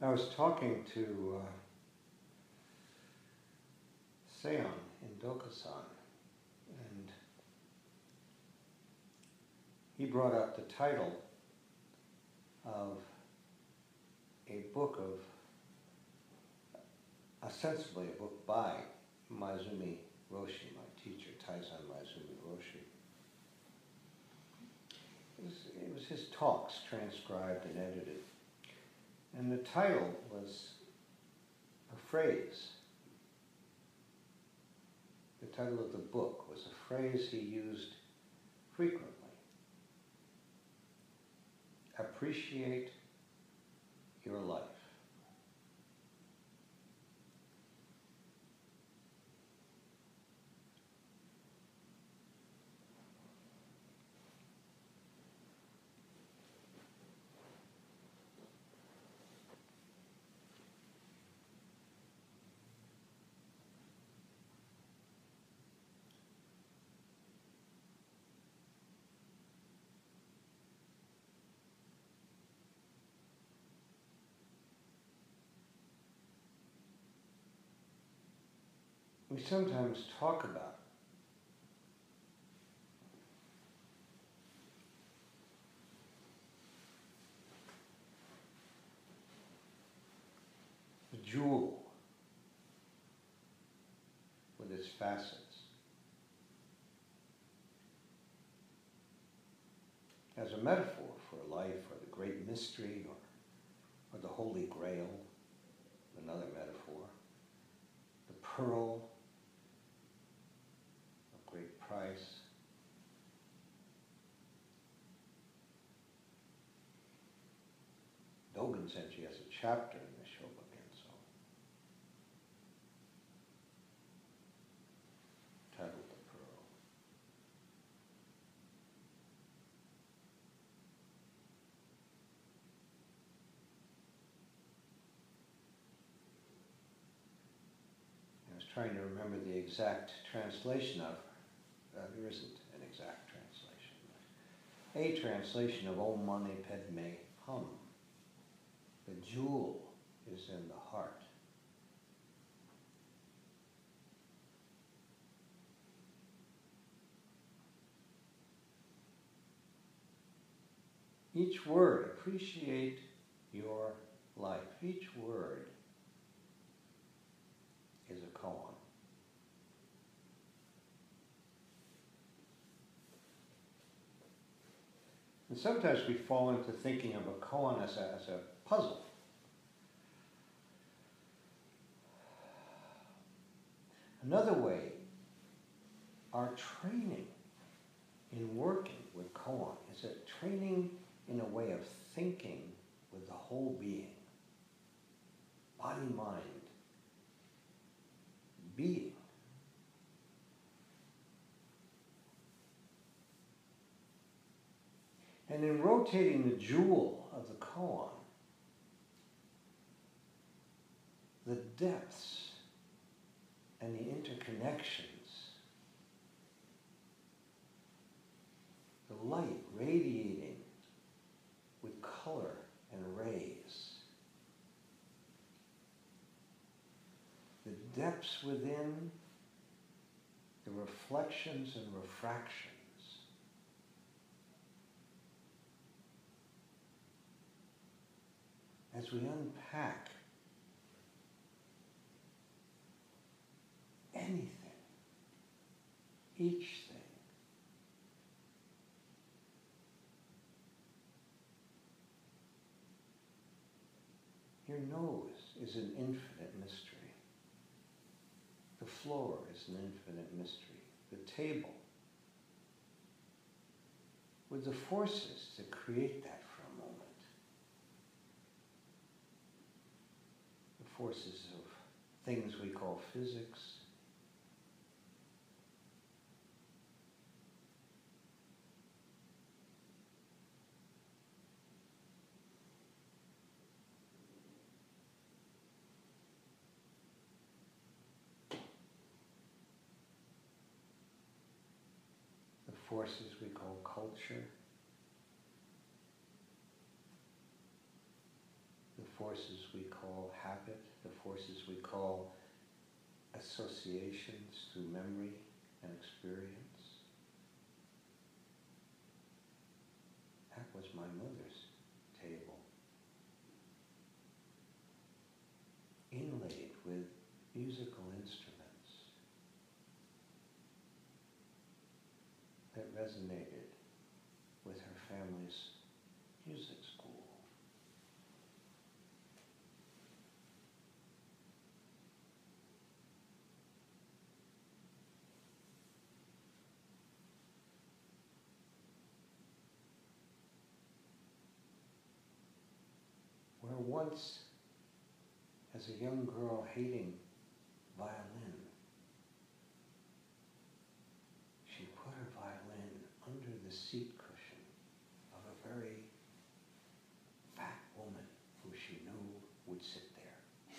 I was talking to Seon in Dokusan, and he brought up the title of a book ostensibly a book by Maezumi Roshi, my teacher, Taizan Maezumi Roshi. It was his talks transcribed and edited. And the title was a phrase. The title of the book was a phrase he used frequently. Appreciate your life. We sometimes talk about the jewel with its facets as a metaphor for life, or the great mystery, or the Holy Grail, another metaphor, the pearl of great price. Dogen Senshi has a chapter in the Shobogenzo titled The Pearl. I was trying to remember the exact translation of, there isn't an exact translation, but a translation of Om Mani Padme Hum. The jewel is in the heart. Each word, appreciate your life. Each word is a koan. And sometimes we fall into thinking of a koan as a puzzle. Another way, our training in working with koan is a training in a way of thinking with the whole being. Body, mind, being. And in rotating the jewel of the koan, the depths and the interconnections, the light radiating with color and rays, the depths within, the reflections and refractions, as we unpack anything, each thing, your nose is an infinite mystery. The floor is an infinite mystery. The table, with the forces to create that for a moment. The forces of things we call physics, the forces we call culture, the forces we call habit, the forces we call associations through memory and experience. That was my mother's table, inlaid with musical instruments that resonated with her family's music school. Where once, as a young girl hating violin, she put her violin under the seat cushion of a very fat woman who she knew would sit there.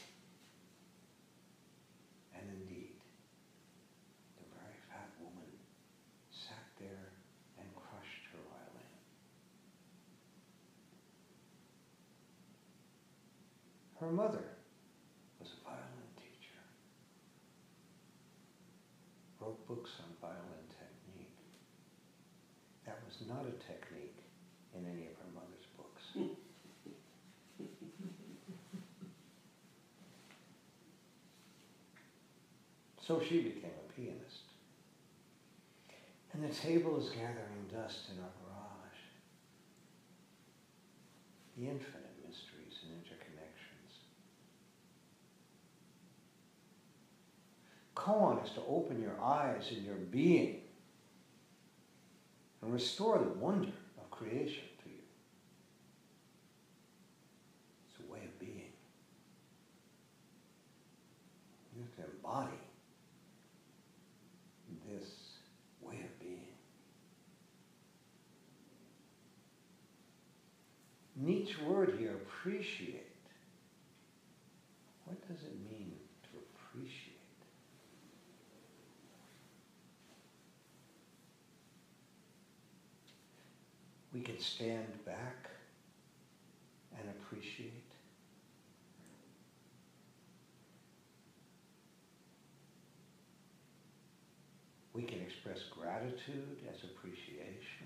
And indeed, the very fat woman sat there and crushed her violin. Her mother was a violin teacher, wrote books on violin technique. That was not a technique in any of her mother's books. So she became a pianist. And the table is gathering dust in our garage. The infinite mysteries and interconnections. Koan is to open your eyes and your being and restore the wonder of creation to you. It's a way of being. You have to embody this way of being. In each word here, appreciate. What does it mean to appreciate? We can stand back and appreciate. We can express gratitude as appreciation.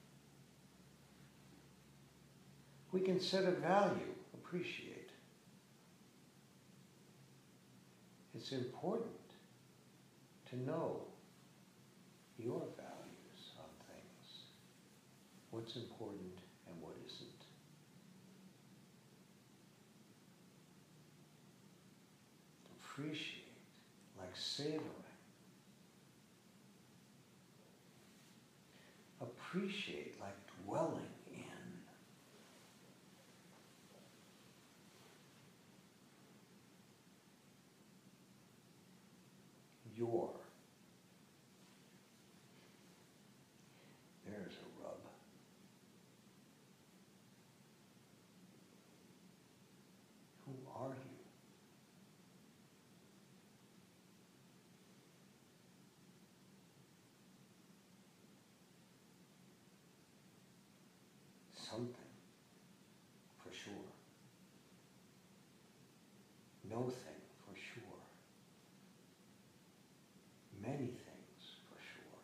We can set a value, appreciate. It's important to know your values on things, what's important and what isn't. Appreciate, like savoring. Appreciate, like dwelling in. Your. There's a rub. Who are you? Something, for sure. No thing, for sure. Many things, for sure.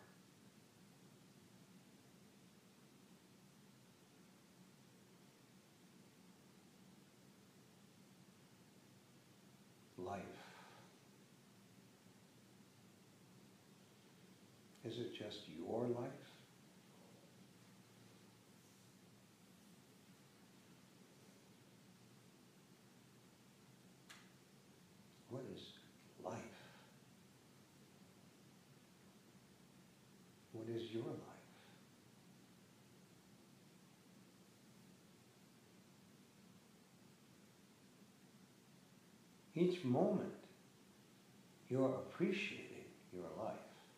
Life. Is it just your life? What is life? What is your life? Each moment, you're appreciating your life.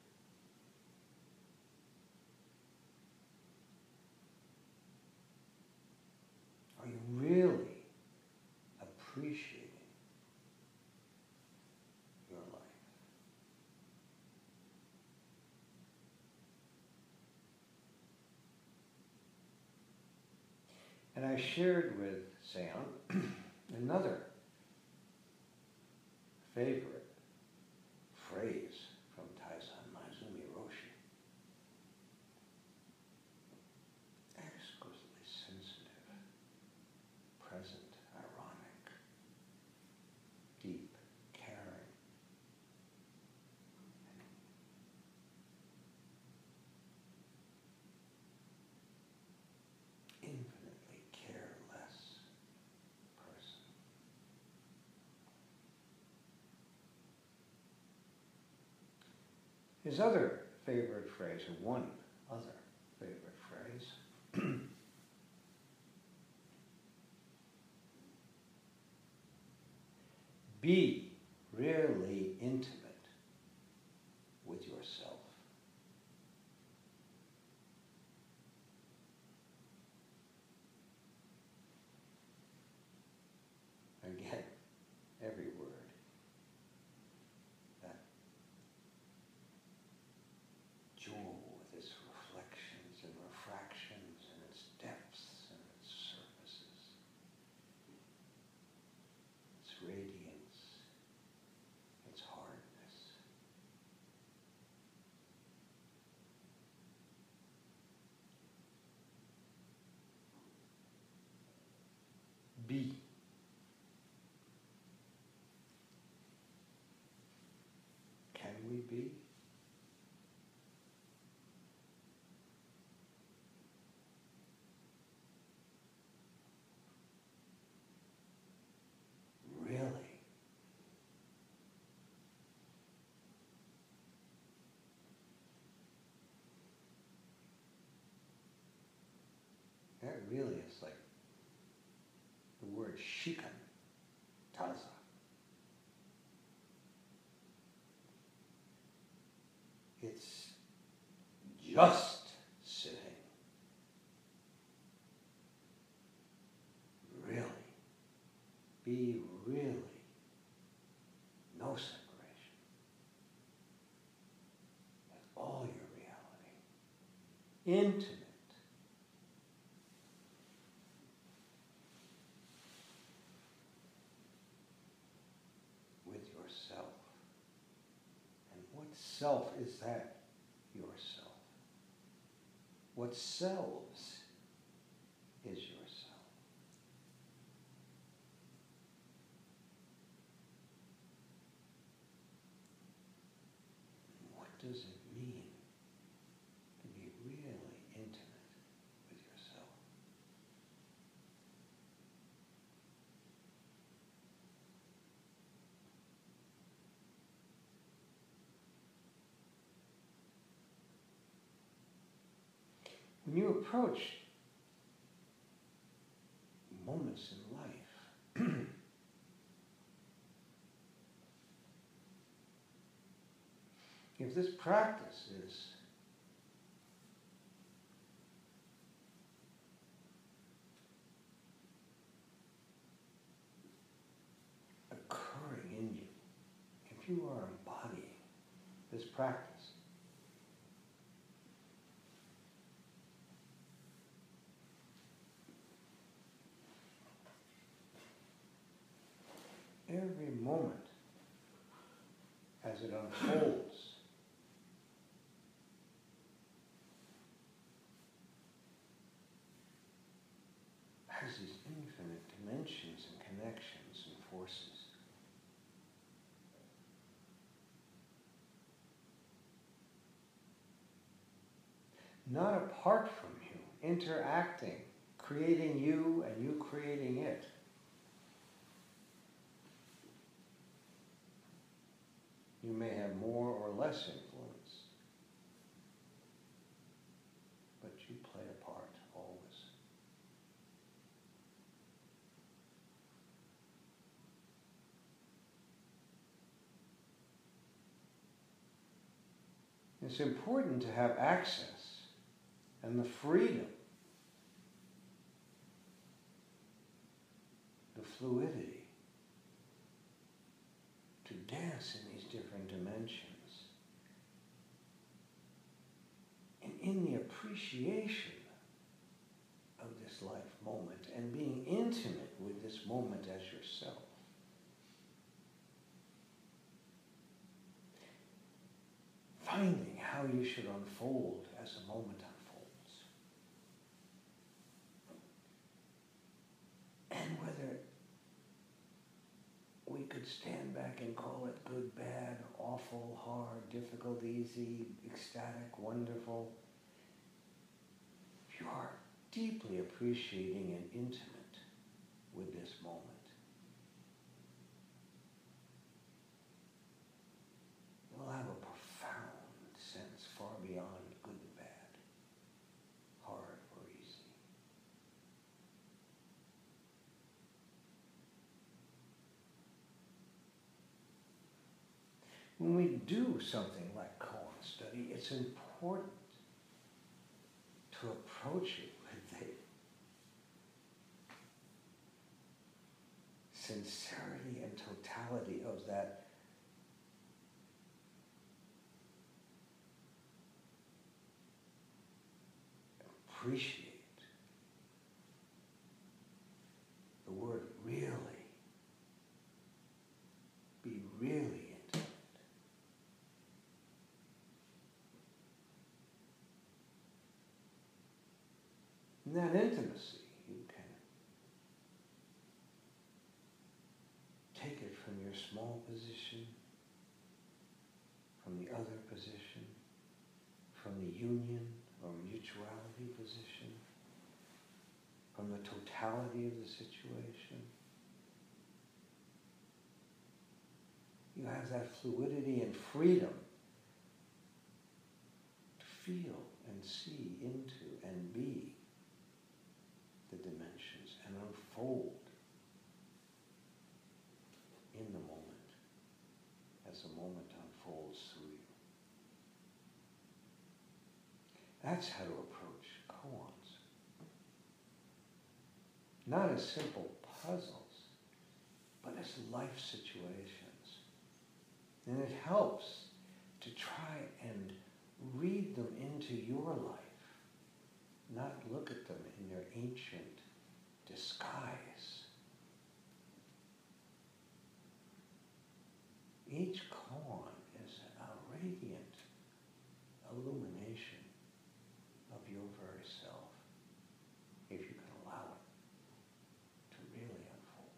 Are you really appreciating your life? And I shared with Seon Another favorite phrase from Taizan Maezumi Roshi: exquisitely sensitive, present, ironic, deep, caring, infinitely careless person. His other favorite phrase, or one other favorite phrase, be really intimate with yourself. Again, every word. That jewel with its reflections and refractions and its depths and its surfaces, its radiance, its hardness. Be. Can we be? Really? That really is like the word shikan, taza. It's just sitting. Really. Be really. No separation. With all your reality. Intimate. With yourself. And what self is that? Yourself. What selves is yourself? What does it mean to be really intimate with yourself? When you approach moments in life, if this practice is occurring in you, if you are embodying this practice, every moment as it unfolds has these infinite dimensions and connections and forces. Not apart from you, interacting, creating you and you creating it. You may have more or less influence, but you play a part always. It's important to have access and the freedom, the fluidity, to dance in these different dimensions. And in the appreciation of this life moment and being intimate with this moment as yourself. Finding how you should unfold as a moment unfolds. And whether we could stand back and call it good, bad, awful, hard, difficult, easy, ecstatic, wonderful. If you are deeply appreciating and intimate with this moment, you'll have a profound sense far beyond good and bad, hard or easy. When we do something like koan study, it's important to approach it with a sincerity and totality of that appreciate. The word really. Be really intimate. In that intimacy, you can take it from your small position, from the other position, from the union or mutuality position, from the totality of the situation. You have that fluidity and freedom to feel and see into and be the dimensions and unfold in the moment as the moment unfolds through you. That's how to approach koans. Not as simple puzzles, but as life situations. And it helps to try and read them into your life, not look at them in their ancient disguise. Each koan is a radiant illumination of your very self, if you can allow it to really unfold.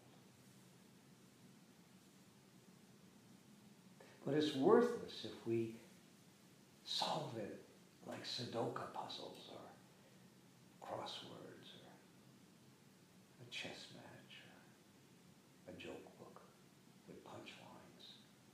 But it's worthless if we solve it like Sudoku puzzles or crosswords or a chess match or a joke book with punchlines.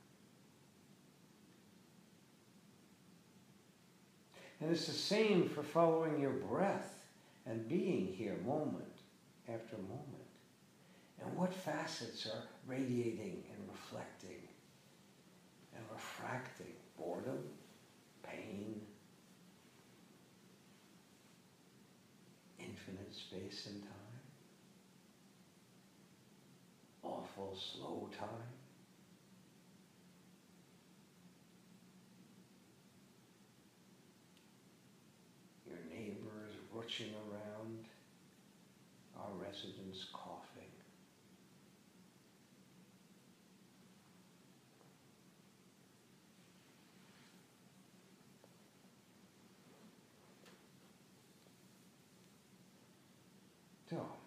And it's the same for following your breath and being here moment after moment. And what facets are radiating and reflecting and refracting? Boredom, pain, infinite space and time, awful slow time. Your neighbors rushing around, our residents coughing. So,